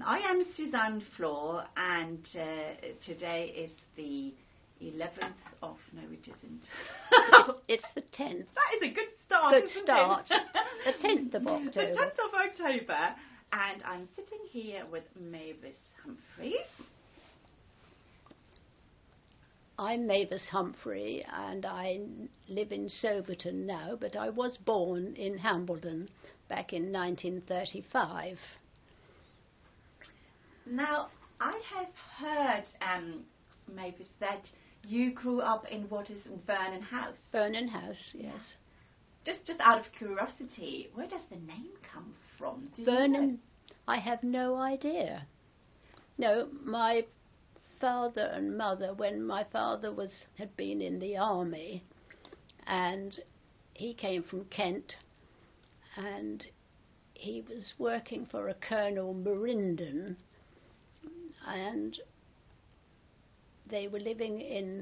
I am Suzanne Floor, and today is the 11th of... No, it isn't. It's the 10th. That is a good start, Good start. It? The 10th of October. The 10th of October, and I'm sitting here with Mavis Humphreys. I'm Mavis Humphrey, and I live in Soberton now, but I was born in Hambledon back in 1935. Now, I have heard, Mavis, that you grew up in what is Vernon House. Vernon House, yes. Just out of curiosity, where does the name come from? Vernon, I have no idea. No, my father and mother, when my father had been in the army, and he came from Kent, and he was working for a Colonel Merindon, and they were living in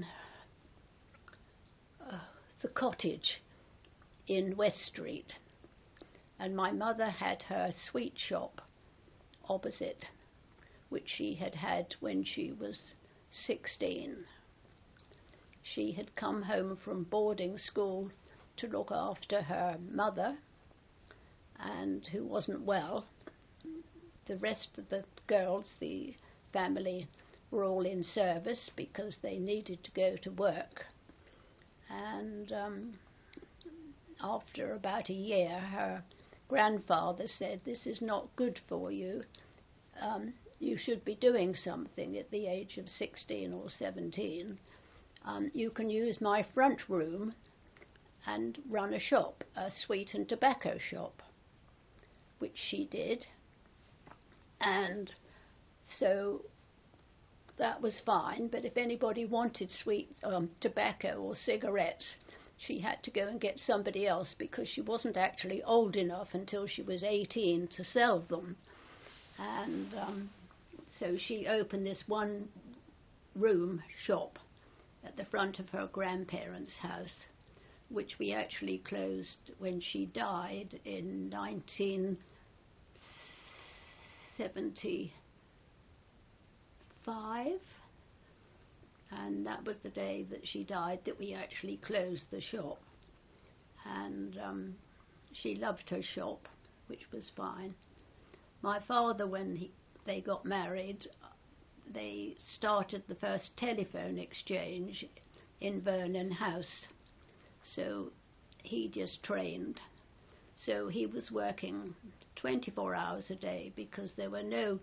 the cottage in West Street, and my mother had her sweet shop opposite, which she had had when she was 16. She had come home from boarding school to look after her mother, and who wasn't well. The rest of the girls, the family, were all in service because they needed to go to work. And after about a year, her grandfather said, "This is not good for you. You should be doing something at the age of 16 or 17. You can use my front room and run a shop, a sweet and tobacco shop," which she did. And so that was fine, but if anybody wanted sweet tobacco or cigarettes, she had to go and get somebody else, because she wasn't actually old enough until she was 18 to sell them. And so she opened this one-room shop at the front of her grandparents' house, which we actually closed when she died in 1975. And that was the day that she died that we actually closed the shop. And she loved her shop, which was fine. My father, when they got married, they started the first telephone exchange in Vernon House. So he just trained. So he was working 24 hours a day because there were no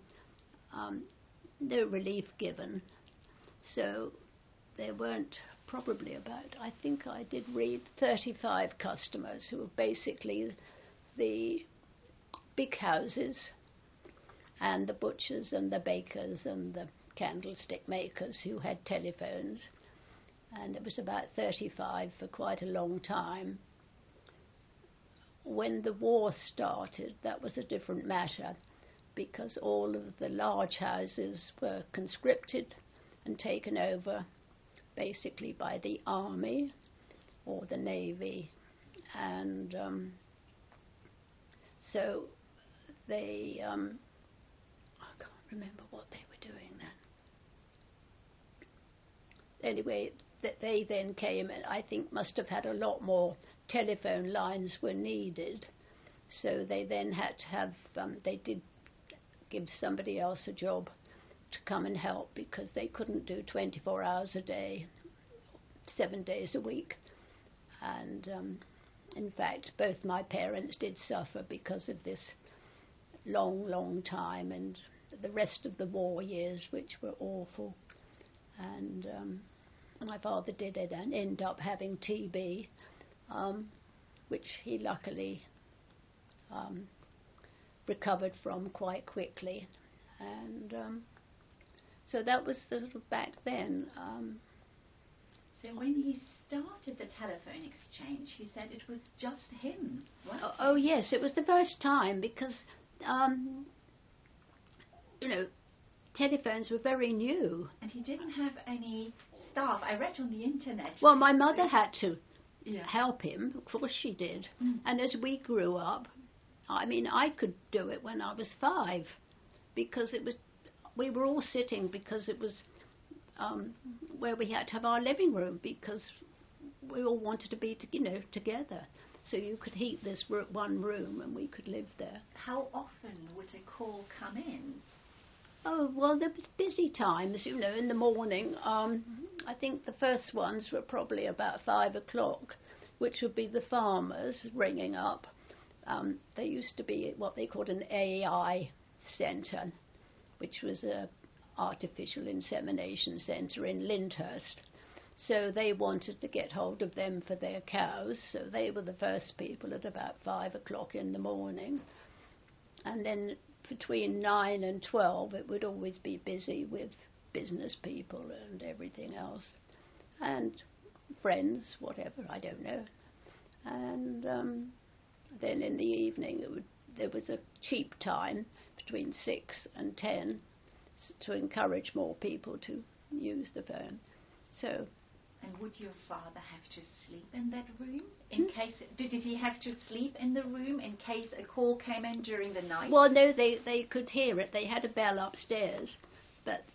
relief given. So there weren't probably about, I think I did read, 35 customers who were basically the big houses and the butchers and the bakers and the candlestick makers who had telephones. And it was about 35 for quite a long time. When the war started, that was a different matter, because all of the large houses were conscripted and taken over basically by the army or the navy. And so they, I can't remember what they were doing then. Anyway, they then came and I think must have had a lot more telephone lines were needed. So they then had to have, they did give somebody else a job to come and help, because they couldn't do 24 hours a day, 7 days a week. And in fact, both my parents did suffer because of this long time, and the rest of the war years, which were awful. And my father did end up having TB, which he luckily recovered from quite quickly. And so that was the back then. So when he started the telephone exchange, he said it was just him. Oh yes, it was the first time, because telephones were very new. And he didn't have any staff. I read on the internet. Well, my mother had to help him. Of course she did. And as we grew up, I mean, I could do it when I was 5. because we were all sitting because it was where we had to have our living room, because we all wanted to be together. So you could heat this one room and we could live there. How often would a call come in? Oh, well, there was busy times, in the morning. I think the first ones were probably about 5 o'clock, which would be the farmers ringing up. There used to be what they called an AI centre, which was an artificial insemination centre in Lyndhurst. So they wanted to get hold of them for their cows, so they were the first people at about 5 o'clock in the morning. And then between 9 and 12 it would always be busy with business people and everything else. And friends, whatever, I don't know. And then in the evening there was a cheap time between 6 and 10 to encourage more people to use the phone. So. And would your father have to sleep in that room in case? Did he have to sleep in the room in case a call came in during the night? Well, no, they could hear it. They had a bell upstairs, but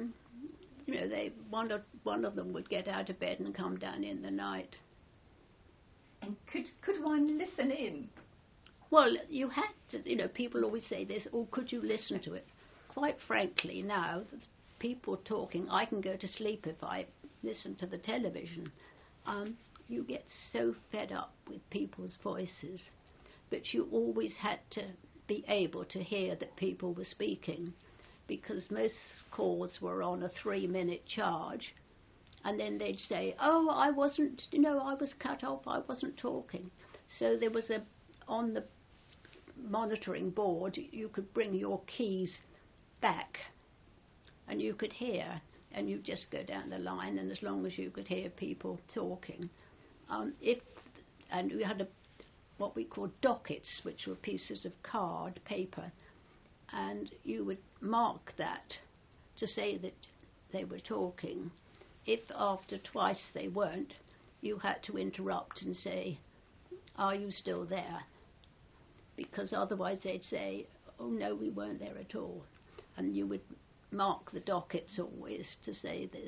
one of them would get out of bed and come down in the night. And could one listen in? Well, you had to. People always say this. Oh, could you listen to it? Quite frankly, now people talking, I can go to sleep if I listen to the television. You get so fed up with people's voices, but you always had to be able to hear that people were speaking, because most calls were on a 3-minute charge, and then they'd say, oh, I wasn't, I was cut off, I wasn't talking. So there was on the monitoring board, you could bring your keys back and you could hear, and you just go down the line, and as long as you could hear people talking, and we had what we called dockets, which were pieces of card paper, and you would mark that to say that they were talking. If after twice they weren't, you had to interrupt and say, are you still there? Because otherwise they'd say, oh no, we weren't there at all. And you would mark the dockets always to say this.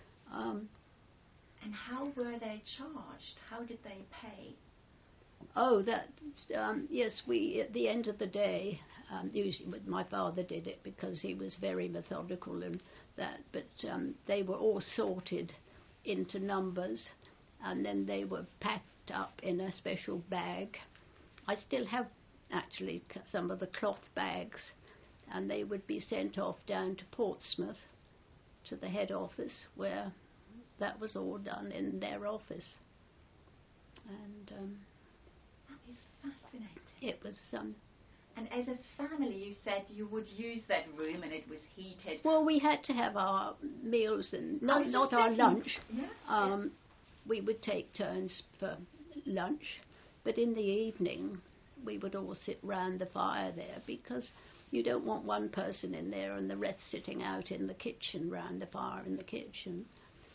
And how were they charged? How did they pay? Oh, yes, we, at the end of the day, usually my father did it because he was very methodical and that, but they were all sorted into numbers, and then they were packed up in a special bag. I still have actually some of the cloth bags, and they would be sent off down to Portsmouth to the head office, where that was all done in their office. And that is fascinating. It was. And as a family, you said you would use that room, and it was heated. Well, we had to have our meals and not our lunch. Yeah. We would take turns for lunch, but in the evening we would all sit round the fire there, because you don't want one person in there and the rest sitting out in the kitchen round the fire in the kitchen.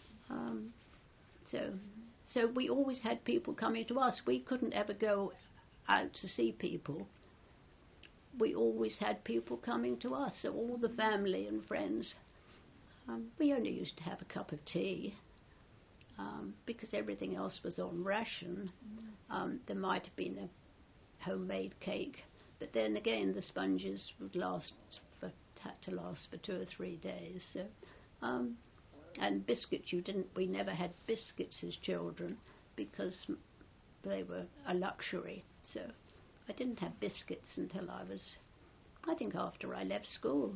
So we always had people coming to us. We couldn't ever go out to see people. We always had people coming to us, so all the family and friends. We only used to have a cup of tea, because everything else was on ration. There might have been a homemade cake, but then again the sponges had to last for 2 or 3 days. So, and biscuits, we never had biscuits as children because they were a luxury. So I didn't have biscuits until I think after I left school.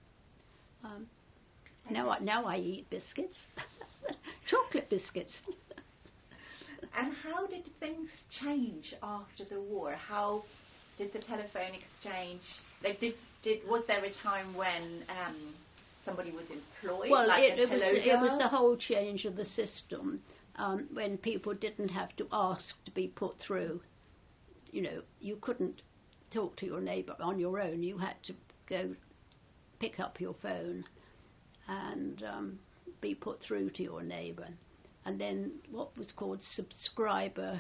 Now I eat biscuits, chocolate biscuits. And how did things change after the war? How did the telephone exchange? Was there a time when somebody was employed? Well, like it was the whole change of the system, when people didn't have to ask to be put through. You couldn't talk to your neighbour on your own. You had to go pick up your phone and be put through to your neighbour. And then what was called subscriber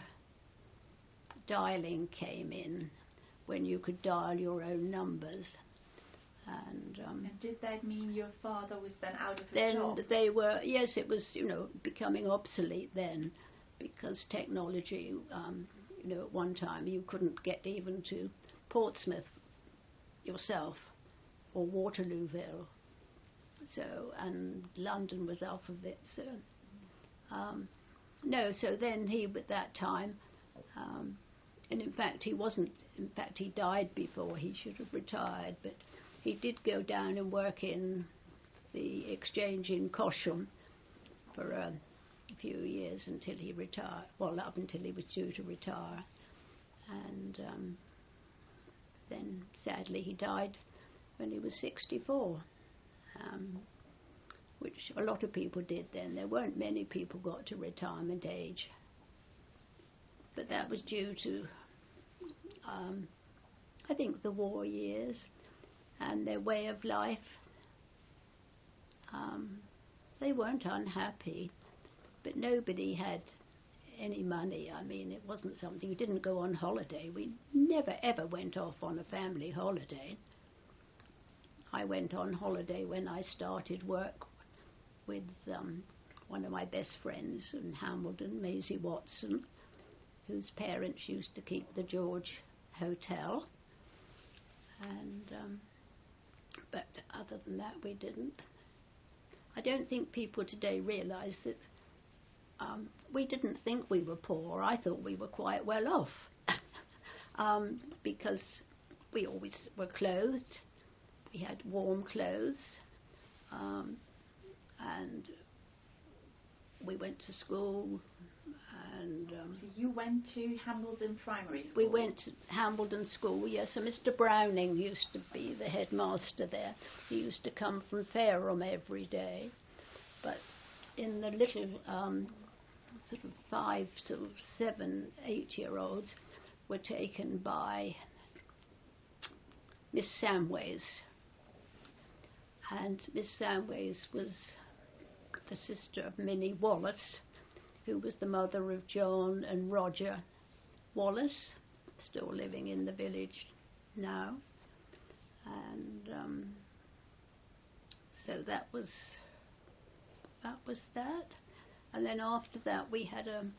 dialing came in, when you could dial your own numbers. And did that mean your father was then out of a then job? they were, yes, it was, becoming obsolete then, because technology, at one time you couldn't get even to Portsmouth yourself or Waterlooville. So, and London was off of it. So, so then he, at that time, and in fact he wasn't, he died before he should have retired, but he did go down and work in the exchange in Cosham for a few years until he retired, up until he was due to retire. And then sadly he died when he was 64. Which a lot of people did then. There weren't many people got to retirement age. But that was due to, I think, the war years and their way of life. They weren't unhappy, but nobody had any money. I mean, it wasn't something, you didn't go on holiday. We never ever went off on a family holiday. I went on holiday when I started work with one of my best friends in Hambledon, Maisie Watson, whose parents used to keep the George Hotel. And but other than that, we didn't. I don't think people today realise that we didn't think we were poor. I thought we were quite well off because we always were clothed. We had warm clothes, and we went to school. And so you went to Hambledon Primary School? We went to Hambledon School, yes. And Mr. Browning used to be the headmaster there. He used to come from Fareham every day. But in the little sort of 5 to 7, 8-year-olds were taken by Miss Samways. And Miss Samways was the sister of Minnie Wallace, who was the mother of John and Roger Wallace, still living in the village now. And so that was that. And then after that we had a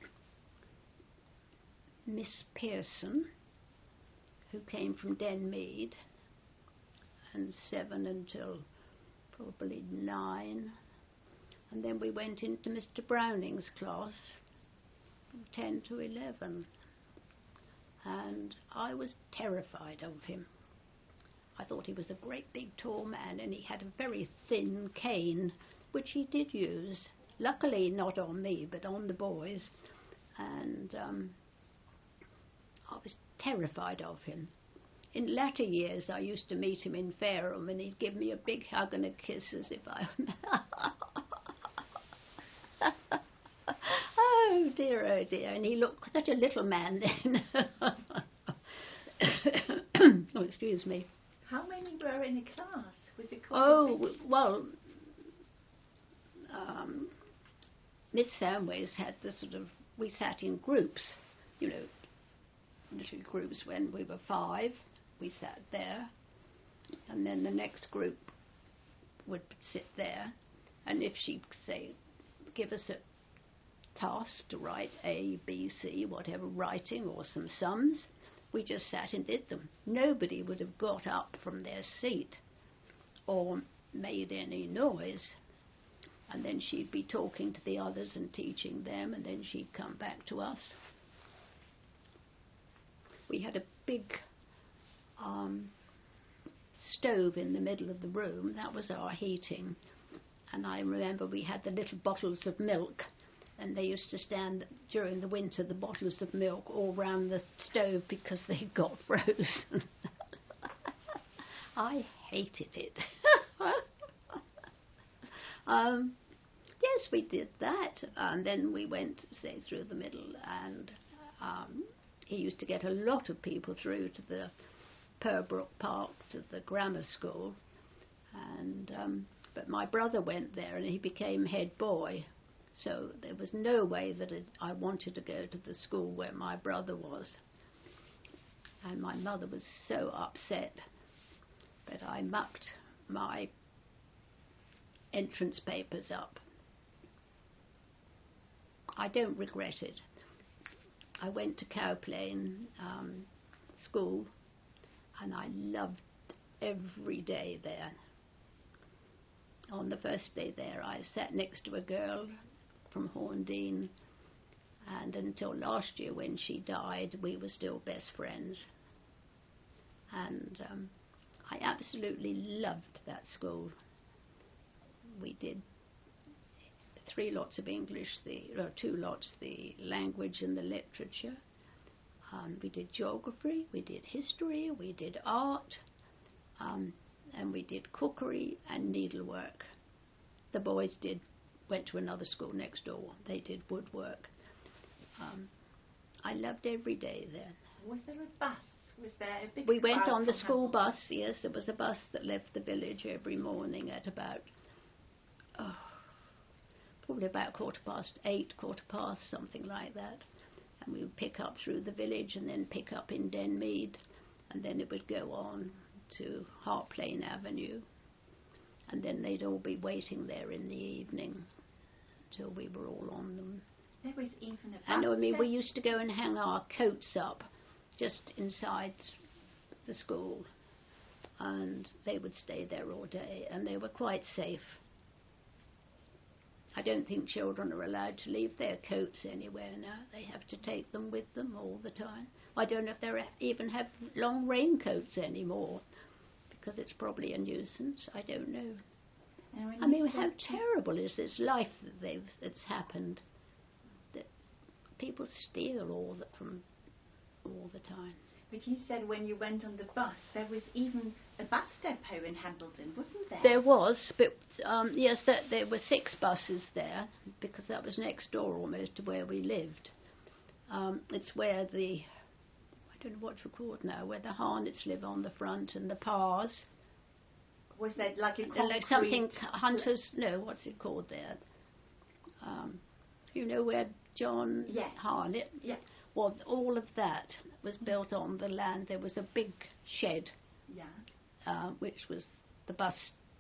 Miss Pearson, who came from Denmead, and 7 until probably 9. And then we went into Mr. Browning's class from 10 to 11. And I was terrified of him. I thought he was a great big tall man, and he had a very thin cane, which he did use. Luckily not on me, but on the boys. And I was terrified of him. In latter years, I used to meet him in Fareham, and he'd give me a big hug and a kiss as if I... Oh dear, and he looked such a little man then. Oh, excuse me. How many were in a class? Was it Miss Samways had the sort of, we sat in groups, little groups. When we were 5, we sat there, and then the next group would sit there, and if she'd say, give us a task to write A, B, C, whatever, writing or some sums, we just sat and did them. Nobody would have got up from their seat or made any noise. And then she'd be talking to the others and teaching them, and then she'd come back to us. We had a big stove in the middle of the room. That was our heating. And I remember we had the little bottles of milk, and they used to stand during the winter, the bottles of milk, all round the stove because they got frozen. I hated it. Yes, we did that. And then we went, say, through the middle, and he used to get a lot of people through to the Purbrook Park, to the grammar school. And but my brother went there, and he became head boy. So there was no way that I wanted to go to the school where my brother was. And my mother was so upset. but I mucked my entrance papers up. I don't regret it. I went to Cowplain School, and I loved every day there. On the first day there, I sat next to a girl from Horndean, and until last year when she died, we were still best friends. And I absolutely loved that school. We did 3 lots of English, 2 lots, the language and the literature. We did geography, we did history, we did art, and we did cookery and needlework. The boys went to another school next door. They did woodwork. I loved every day there. Was there a bus? Was there a big We went crowd on the from school Hamilton? bus, yes. There was a bus that left the village every morning at about, probably about 8:15, 8:15, something like that. And we would pick up through the village and then pick up in Denmead, and then it would go on to Hart Plain Avenue, and then they'd all be waiting there in the evening till we were all on them. There was even a bus. And I mean, there. we used to go and hang our coats up just inside the school, and they would stay there all day, and they were quite safe. I don't think children are allowed to leave their coats anywhere now. They have to take them with them all the time. I don't know if they even have long raincoats anymore, because it's probably a nuisance. I don't know. And I mean, how terrible is this life that's happened? That people steal from all the time. But you said when you went on the bus, there was even a bus depot in Hambledon, wasn't there? There was, but yes, there were 6 buses there, because that was next door almost to where we lived. It's where I don't know what to call it now, where the Harnets live on the front and the Parrs. Was that like a concrete... Like something, Hunters, no, what's it called there? You know where John Harnett? Yeah. Well, all of that was built on the land. There was a big shed, which was the bus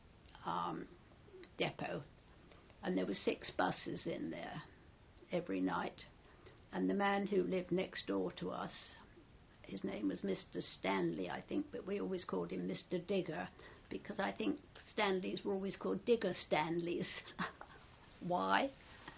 depot, and there were 6 buses in there every night. And the man who lived next door to us, his name was Mr. Stanley, I think, but we always called him Mr. Digger, because I think Stanleys were always called Digger Stanleys. Why?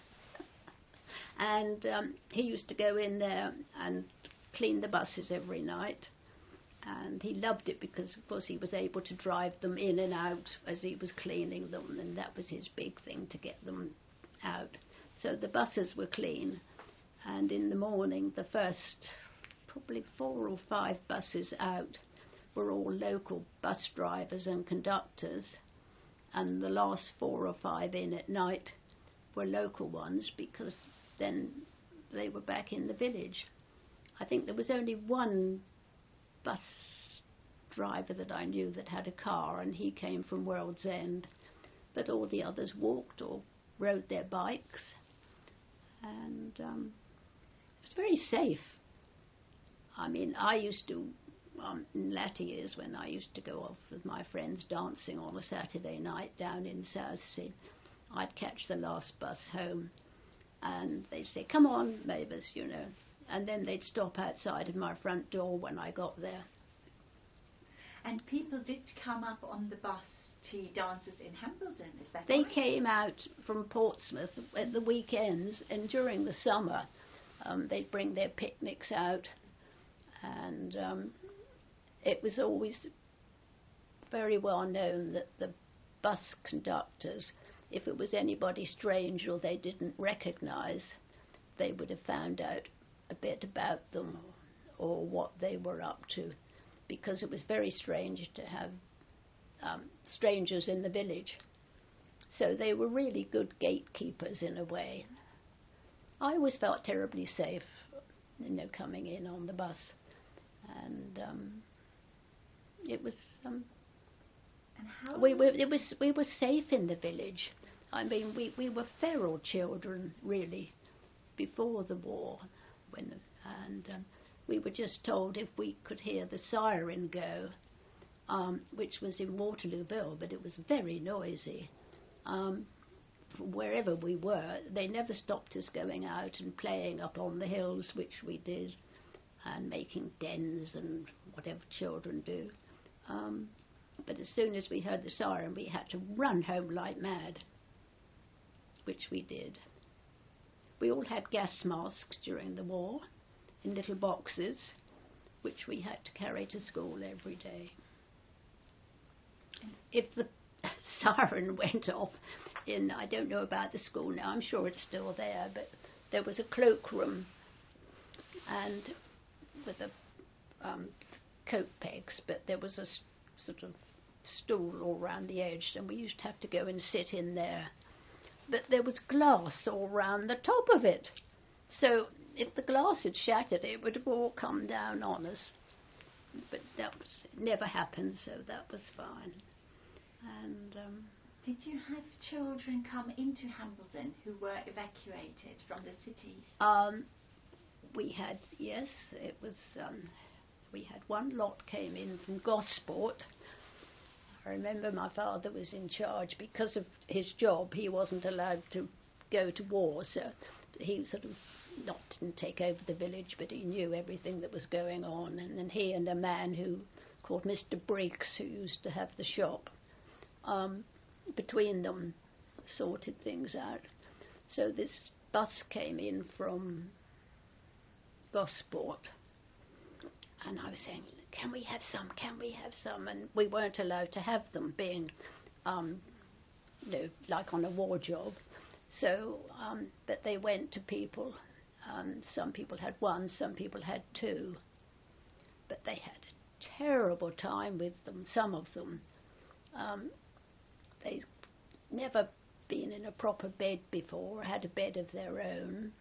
And he used to go in there and clean the buses every night. And he loved it because, of course, he was able to drive them in and out as he was cleaning them, and that was his big thing, to get them out. So the buses were clean, and in the morning the first probably 4 or 5 buses out were all local bus drivers and conductors, and the last 4 or 5 in at night were local ones, because then they were back in the village. I think there was only one bus driver that I knew that had a car, and he came from World's End, but all the others walked or rode their bikes, and it was very safe. I mean, I used to, in latter years, when I used to go off with my friends dancing on a Saturday night down in Southsea, I'd catch the last bus home, and they'd say, "Come on, Mavis," you know, and then they'd stop outside of my front door when I got there. And people did come up on the bus to dances in Hambledon, is that They right? came out from Portsmouth at the weekends, and during the summer they'd bring their picnics out, and it was always very well known that the bus conductors, if it was anybody strange or they didn't recognise, they would have found out a bit about them or what they were up to, because it was very strange to have strangers in the village. So they were really good gatekeepers in a way. I always felt terribly safe, coming in on the bus, and it was. And how we were safe in the village. I mean, we were feral children really before the war, and we were just told if we could hear the siren go, which was in Waterloo Bill, but it was very noisy. From wherever we were, they never stopped us going out and playing up on the hills, which we did, and making dens and whatever children do. But as soon as we heard the siren, we had to run home like mad, which we did. We all had gas masks during the war in little boxes, which we had to carry to school every day. If the siren went off I don't know about the school now, I'm sure it's still there, but there was a cloakroom and with a coat pegs, but there was a sort of stool all round the edge, and we used to have to go and sit in there. But there was glass all round the top of it, so if the glass had shattered, it would have all come down on us. But that never happened, so that was fine. And did you have children come into Hambledon who were evacuated from the cities? We had, yes, it was. We had one lot came in from Gosport. I remember my father was in charge because of his job. He wasn't allowed to go to war, so he sort of didn't take over the village, but he knew everything that was going on. And then he and a man who called Mr. Briggs, who used to have the shop, between them sorted things out. So this bus came in from Gosport, and I was saying, can we have some? And we weren't allowed to have them, being like on a war job. So but they went to people. Some people had one, some people had two, but they had a terrible time with them, some of them. They'd never been in a proper bed before, had a bed of their own.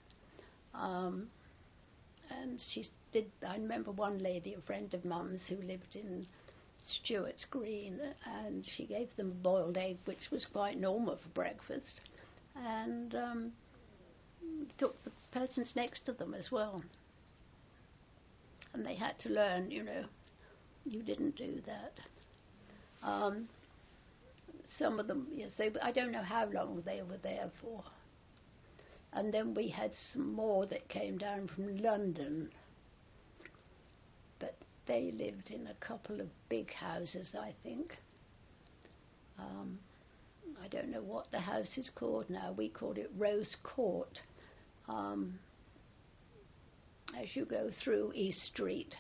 And I remember one lady, a friend of Mum's, who lived in Stewart's Green, and she gave them a boiled egg, which was quite normal for breakfast, and took the persons next to them as well. And they had to learn, you didn't do that. Some of them, yes, I don't know how long they were there for. And then we had some more that came down from London, but they lived in a couple of big houses, I think. I don't know what the house is called now. We called it Rose Court. As you go through East Street,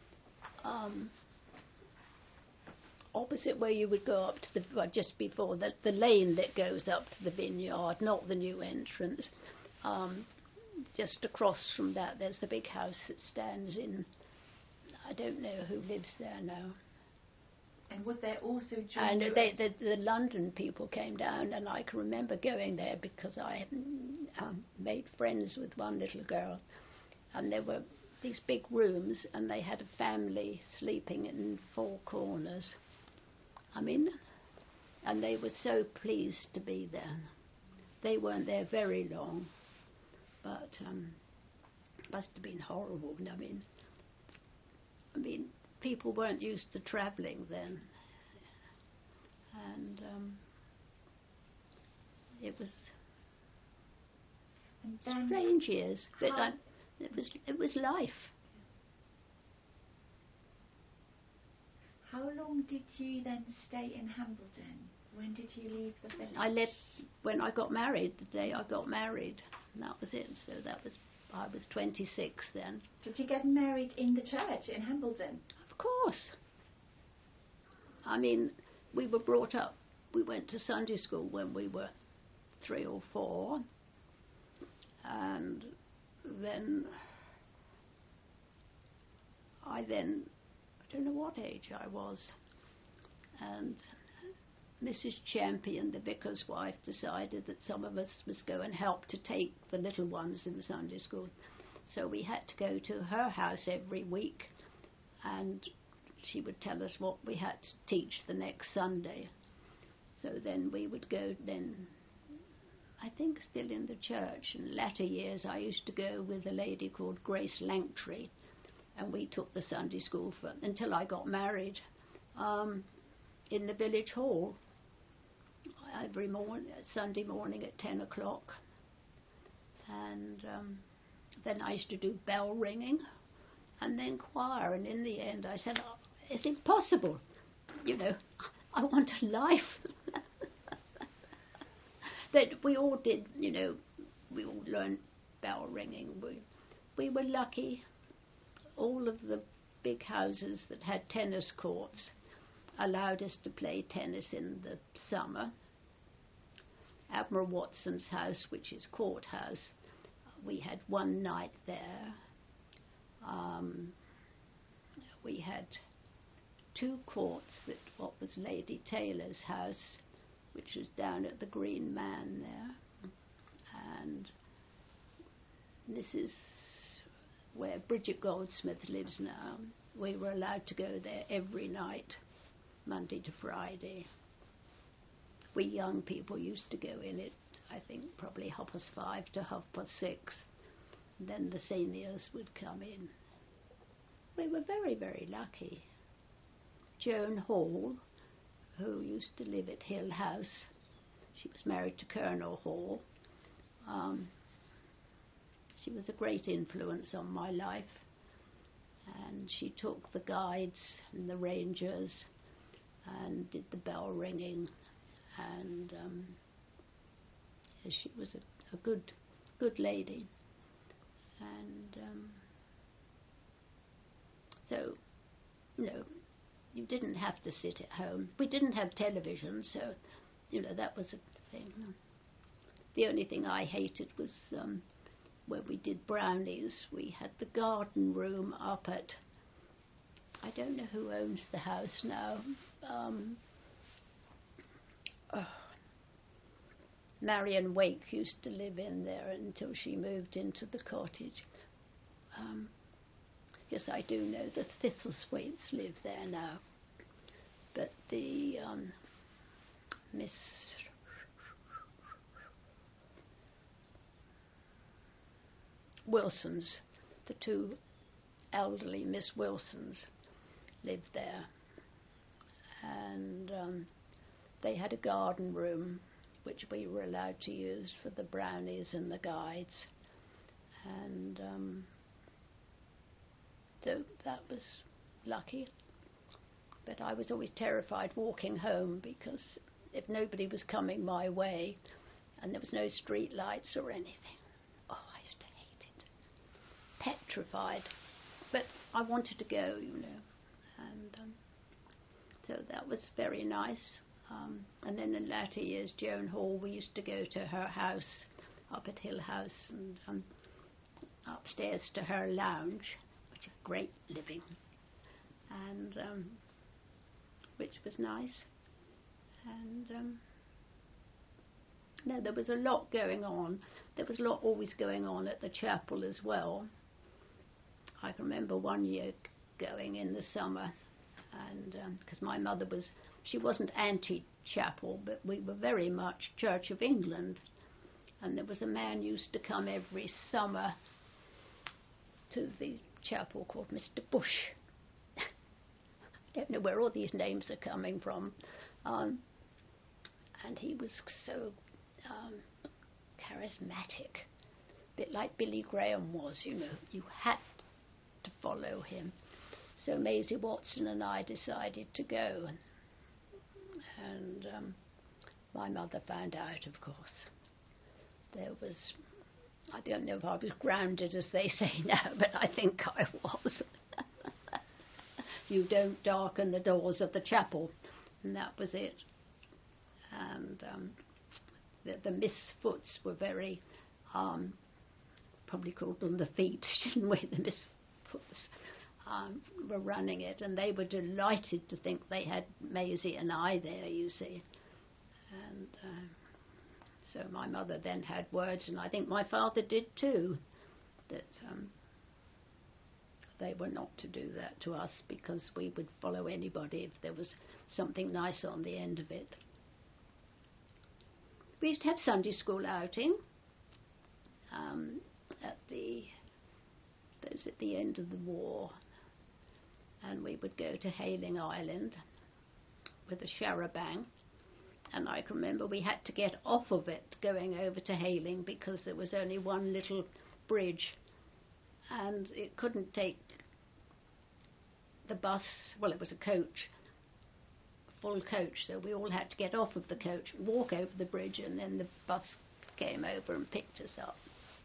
opposite where you would go up to just before the lane that goes up to the vineyard, not the new entrance. Just across from that, there's the big house that stands in. I don't know who lives there now. And was there also And the London people came down, and I can remember going there because I made friends with one little girl, and there were these big rooms, and they had a family sleeping in four corners. And they were so pleased to be there. They weren't there very long, but must have been horrible. I mean, people weren't used to travelling then, and it was strange years. But it was life. How long did you then stay in Hambledon? When did you leave the village? I left when I got married, the day I got married, and that was it. So I was 26 then. Did you get married in the church in Hambledon? Of course. We were brought up, we went to Sunday school when we were 3 or 4, and then I don't know what age I was, and Mrs. Champion, the vicar's wife, decided that some of us must go and help to take the little ones in the Sunday school. So we had to go to her house every week, and she would tell us what we had to teach the next Sunday. So then we would go I think still in the church. In latter years I used to go with a lady called Grace Langtry, and we took the Sunday school until I got married. in the village hall every Sunday morning at 10 o'clock. And then I used to do bell ringing and then choir. And in the end I said, oh, it's impossible. I want a life. But we all did, we all learned bell ringing. We were lucky. All of the big houses that had tennis courts allowed us to play tennis in the summer. Admiral Watson's house, which is Courthouse, we had one night there. We had 2 courts at what was Lady Taylor's house, which was down at the Green Man there. And this is where Bridget Goldsmith lives now. We were allowed to go there every night, Monday to Friday. We young people used to go in it, I think, probably 5:30 to 6:30. And then the seniors would come in. We were very, very lucky. Joan Hall, who used to live at Hill House, she was married to Colonel Hall. She was a great influence on my life. And she took the guides and the rangers and did the bell ringing. And she was a good lady. And so, you didn't have to sit at home. We didn't have television, so, that was a thing. The only thing I hated was when we did brownies, we had the garden room up at, I don't know who owns the house now. Marion Wake used to live in there until she moved into the cottage. Yes, I do know the Thistlethwaites live there now. But the Miss Wilsons, the 2 elderly Miss Wilsons, lived there. And they had a garden room which we were allowed to use for the brownies and the guides. And so that was lucky. But I was always terrified walking home, because if nobody was coming my way and there was no street lights or anything, oh, I used to hate it. Petrified. But I wanted to go, And so that was very nice. And then in latter years, Joan Hall, we used to go to her house up at Hill House and upstairs to her lounge, which is great living, and which was nice. And no, there was a lot going on. There was a lot always going on at the chapel as well. I can remember one year going in the summer, and because my mother she wasn't anti-chapel, but we were very much Church of England. And there was a man used to come every summer to the chapel called Mr. Bush. I don't know where all these names are coming from. And he was so charismatic, a bit like Billy Graham was, You had to follow him. So Maisie Watson and I decided to go. And my mother found out, of course. There was, I don't know if I was grounded, as they say now, but I think I was. You don't darken the doors of the chapel. And that was it. And the Miss Foots were very, probably called them the feet, shouldn't we? The Miss Foots. Were running it, and they were delighted to think they had Maisie and I there, you see. And so my mother then had words, and I think my father did too, that they were not to do that to us, because we would follow anybody if there was something nice on the end of it. We used to have Sunday school outing at the end of the war. And we would go to Hayling Island, with a charabanc, and I can remember we had to get off of it going over to Hayling because there was only one little bridge, and it couldn't take the bus. Well, it was a coach, full coach, so we all had to get off of the coach, walk over the bridge, and then the bus came over and picked us up.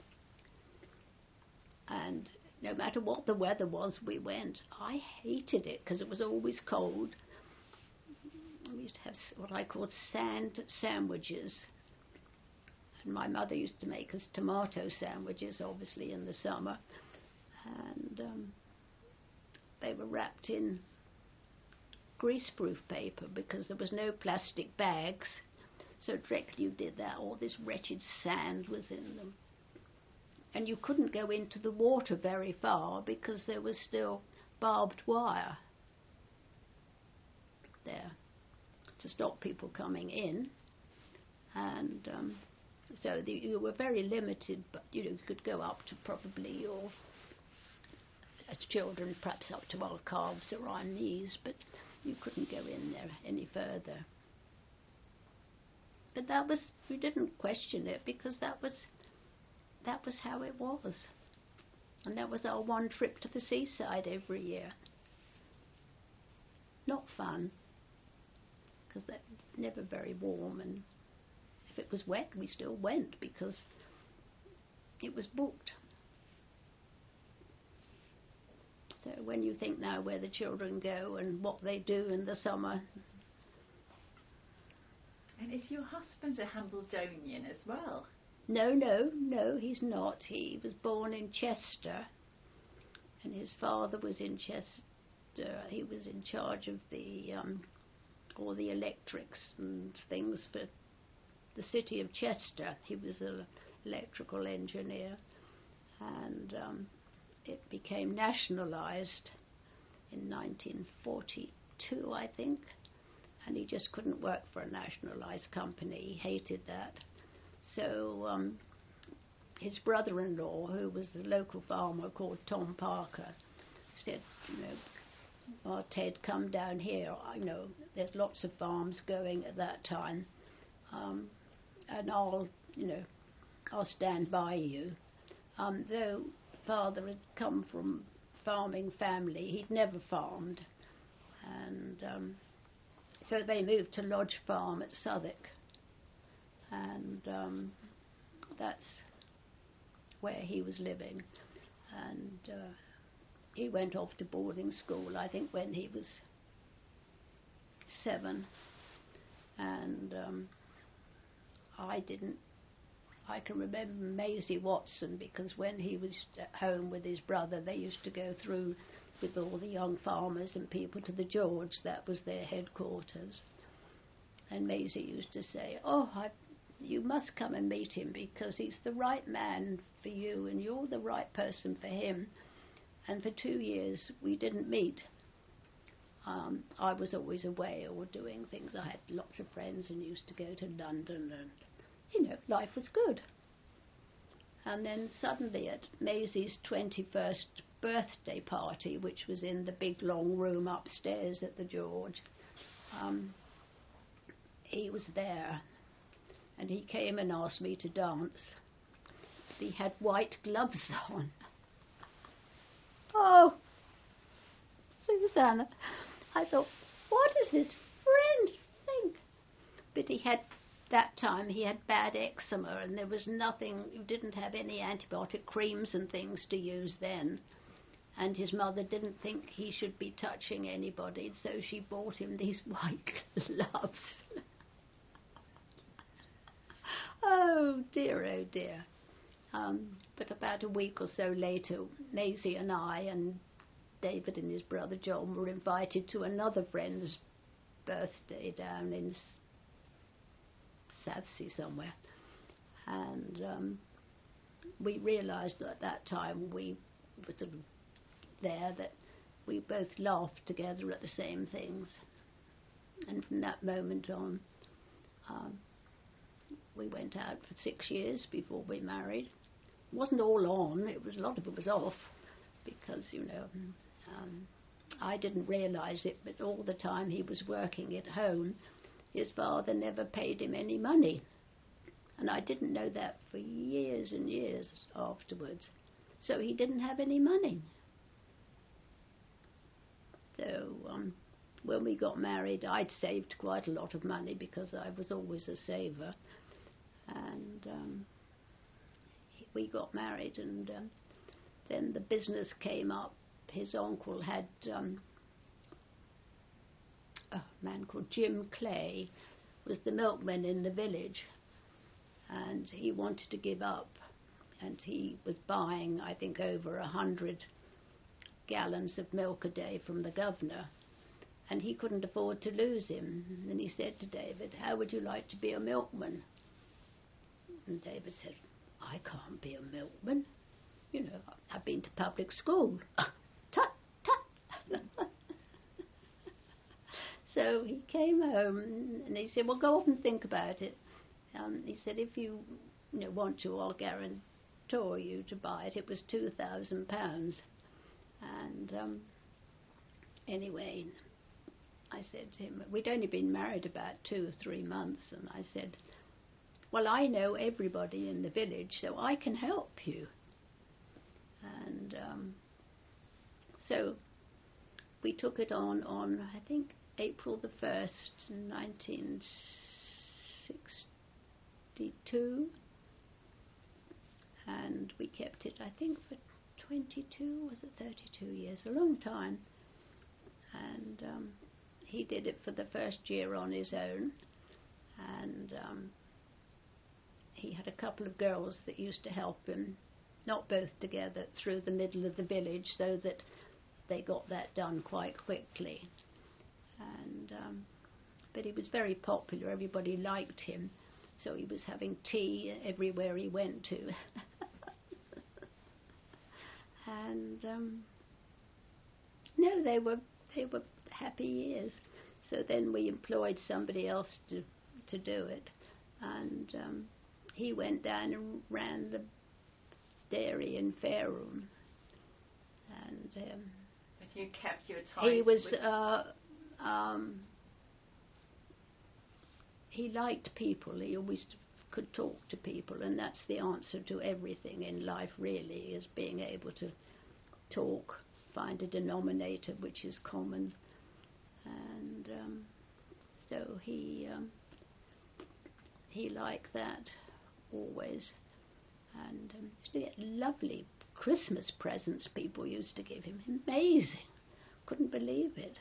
And no matter what the weather was, we went. I hated it because it was always cold. We used to have what I called sand sandwiches. And my mother used to make us tomato sandwiches, obviously, in the summer. And they were wrapped in greaseproof paper because there was no plastic bags. So directly you did that, all this wretched sand was in them. And you couldn't go into the water very far because there was still barbed wire there to stop people coming in. And so you were very limited, but you could go up to probably as children, perhaps up to our calves or our knees, but you couldn't go in there any further. But we didn't question it because that was how it was. And that was our one trip to the seaside every year. Not fun, because that was never very warm, and if it was wet we still went because it was booked. So when you think now where the children go and what they do in the summer. And is your husband a Hambledonian as well? No, he's not. He was born in Chester, and his father was in Chester. He was in charge of all the electrics and things for the city of Chester. He was an electrical engineer, and it became nationalised in 1942, I think, and he just couldn't work for a nationalised company. He hated that. So his brother-in-law, who was the local farmer called Tom Parker, said, Ted, come down here. I know there's lots of farms going at that time, and I'll stand by you. Though father had come from farming family, he'd never farmed, and so they moved to Lodge Farm at Southwark. And that's where he was living. And he went off to boarding school, I think, when he was 7. And I can remember Maisie Watson, because when he was at home with his brother, they used to go through with all the young farmers and people to the George. That was their headquarters. And Maisie used to say, you must come and meet him because he's the right man for you and you're the right person for him. And for 2 years we didn't meet. I was always away or doing things. I had lots of friends and used to go to London, and life was good. And then suddenly at Maisie's 21st birthday party, which was in the big long room upstairs at the George, he was there. And he came and asked me to dance. He had white gloves on. Oh, Susanna, I thought, what does this friend think? But he had bad eczema, and there was nothing, you didn't have any antibiotic creams and things to use then. And his mother didn't think he should be touching anybody, so she bought him these white gloves. Oh dear. But about a week or so later, Maisie and I and David and his brother John were invited to another friend's birthday down in Southsea somewhere. And we realised at that time we were sort of there that we both laughed together at the same things. And from that moment on, we went out for 6 years before we married. It wasn't all on, a lot of it was off, because, I didn't realise it, but all the time he was working at home, his father never paid him any money. And I didn't know that for years and years afterwards. So he didn't have any money. So when we got married, I'd saved quite a lot of money because I was always a saver. And we got married, and then the business came up. His uncle had a man called Jim Clay, was the milkman in the village, and he wanted to give up, and he was buying, I think, over 100 gallons of milk a day from the governor, and he couldn't afford to lose him. And he said to David, "How would you like to be a milkman?" And David said, "I can't be a milkman. You know, I've been to public school." Tut, tut. So he came home and he said, "Well, go off and think about it." He said, "If you want to, I'll guarantor you to buy it." It was £2,000. And anyway, I said to him, we'd only been married about 2 or 3 months, and I said, "Well, I know everybody in the village, so I can help you." And so we took it on I think, April the 1st, 1962. And we kept it, I think, for 22, was it 32 years? A long time. And he did it for the first year on his own. And he had a couple of girls that used to help him, not both together, through the middle of the village, so that they got that done quite quickly. And but he was very popular. Everybody liked him, so he was having tea everywhere he went to. And no, they were happy years. So then we employed somebody else to do it, and he went down and ran the dairy in Fairham. And but you kept your ties. He was he liked people. He always could talk to people, and that's the answer to everything in life, really, is being able to talk, find a denominator which is common. And so he liked that always. And used to get lovely Christmas presents people used to give him. Amazing. Couldn't believe it.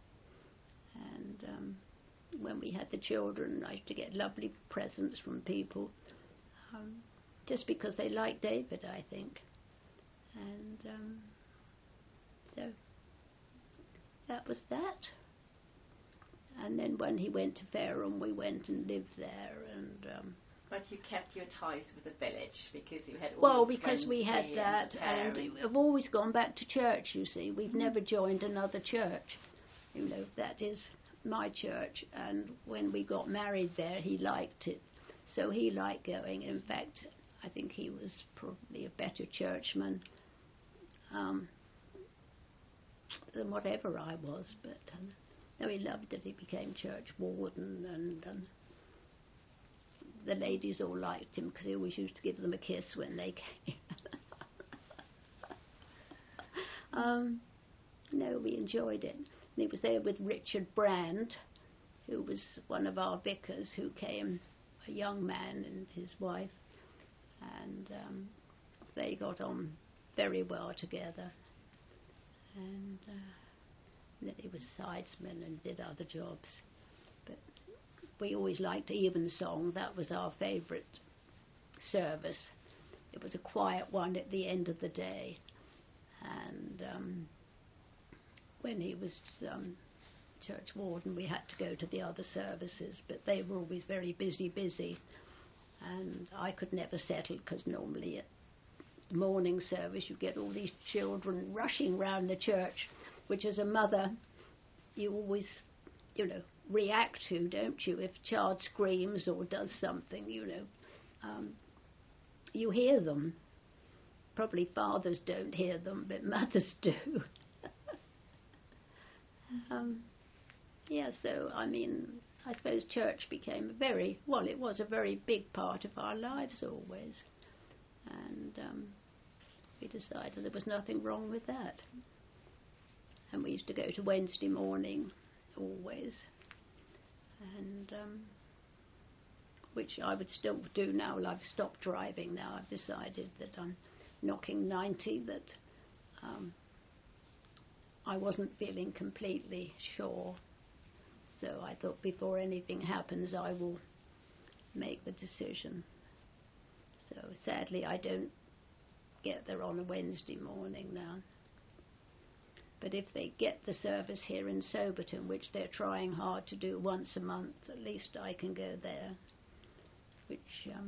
And when we had the children, I used to get lovely presents from people, just because they liked David, I think. And so that was that. And then when he went to Fairham, we went and lived there. And but you kept your ties with the village because you had all well, the because we had that, and I've always gone back to church. You see, we've never joined another church. You know, that is my church. And when we got married there, he liked it, so he liked going. In fact, I think he was probably a better churchman than whatever I was. But no, he loved it. He became church warden, and the ladies all liked him because he always used to give them a kiss when they came. No, we enjoyed it. And he was there with Richard Brand, who was one of our vicars, who came, a young man and his wife, and they got on very well together. And then he was sidesman and did other jobs. But we always liked Evensong. That was our favourite service. It was a quiet one at the end of the day. And when he was church warden, we had to go to the other services, but they were always very busy. And I could never settle, because normally at the morning service you get all these children rushing round the church, which as a mother you always, react to, don't you? If a child screams or does something, you hear them. Probably fathers don't hear them, but mothers do. Yeah, so I mean, I suppose church became it was a very big part of our lives always. And we decided there was nothing wrong with that. And we used to go to Wednesday morning always. And which I would still do now. Well, I've stopped driving now. I've decided that I'm knocking 90, that I wasn't feeling completely sure. So I thought before anything happens, I will make the decision. So sadly, I don't get there on a Wednesday morning now. But if they get the service here in Soberton, which they're trying hard to do once a month, at least I can go there, which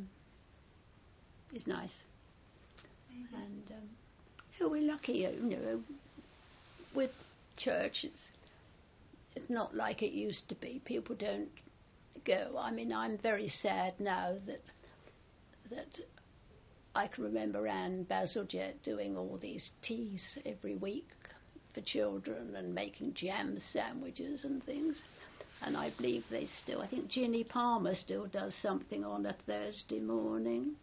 is nice. And we're lucky, with church. It's not like it used to be. People don't go. I mean, I'm very sad now that I can remember Anne Bazalgette doing all these teas every week for children and making jam sandwiches and things. And I believe I think Ginny Palmer still does something on a Thursday morning.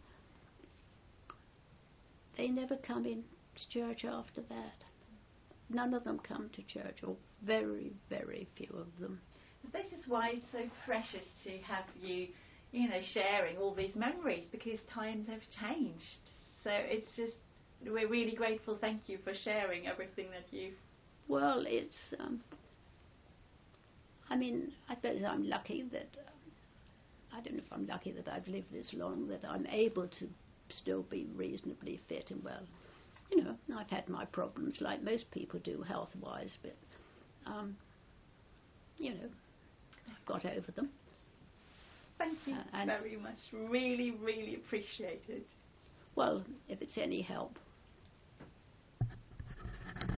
They never come in to church after that. None of them come to church, or very, very few of them. This is why it's so precious to have you, sharing all these memories, because times have changed. So it's just, we're really grateful. Thank you for sharing everything that you've... Well, it's, I mean, I suppose I'm lucky that, I don't know if I'm lucky that I've lived this long, that I'm able to still be reasonably fit and well. I've had my problems like most people do health-wise, but, I've got over them. Thank you very much. Really, really appreciate it. Well, if it's any help.